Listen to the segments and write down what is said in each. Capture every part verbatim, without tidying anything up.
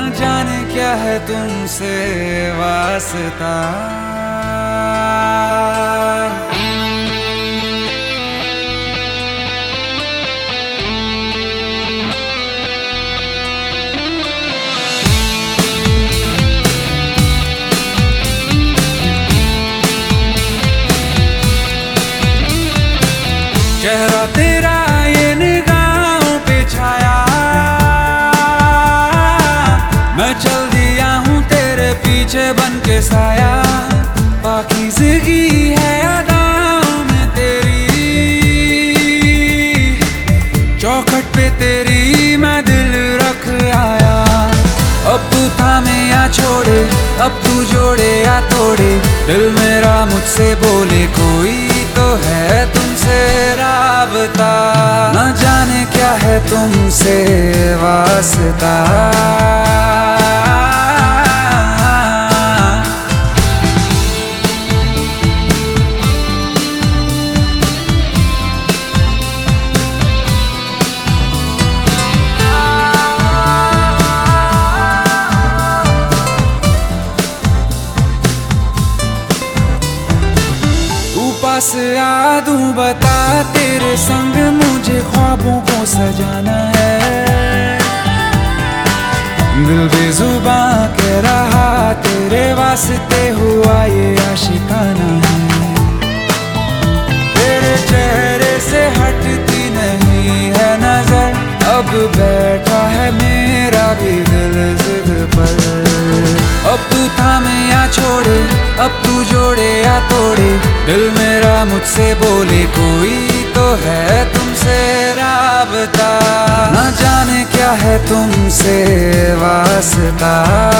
जाने क्या है तुमसे वास्ता। चेहरा तेरा ये निगाहों पे छाया, मैं चल दिया हूँ तेरे पीछे बन के साया। पाकीज़गी है अदाओं में तेरी, चौखट पे तेरी मैं दिल रख आया। अब तू थामे या छोड़े, अब तू जोड़े या तोड़े, दिल मेरा मुझसे बोले कोई तो है तुमसे राबता। न जाने क्या है तुमसे वास्ता। पास आ दूं बता, तेरे संग मुझे ख्वाबों को सजाना है। दिल बेजुबां कह रहा तेरे वास्ते हुआ ये आशिकाना है। तेरे चेहरे से हटती नहीं है नजर, अब बैठा है मेरा भी दिल जिद पर। अब तू थामे या छोड़े, अब तू जोड़े या तोड़े, दिल मेरा मुझसे बोले कोई तो है तुमसे राबता। न जाने क्या है तुमसे वास्ता।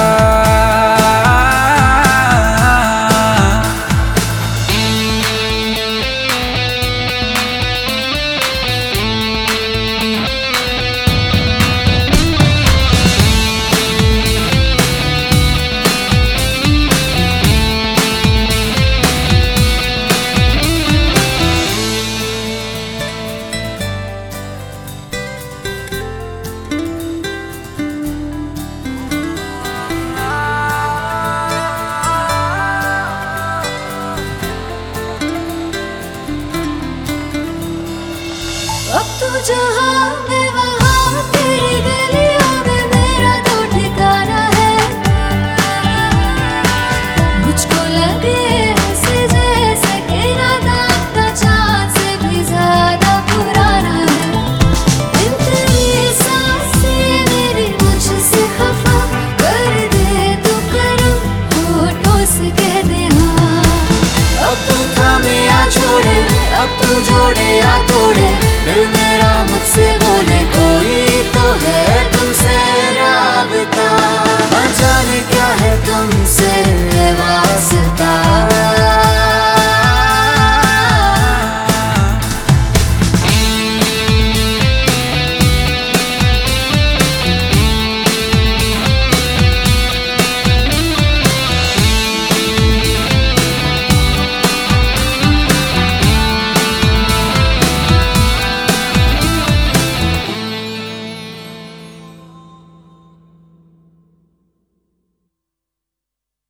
अब तू जहाँ मैं वहाँ, तेरी गलियों में मेरा तो ठिकाना है। मुझको लगे ऐसे जैसे कि रात का चाँद से भी ज्यादा पुराना है। इन तेरी सांसें मेरी मुझसे खफा कर दे तो करम, होठों से कह दे हाँ। अब तू थामे या छोड़े, अब तू जोड़े या तोड़े, दिल मेरा मुझसे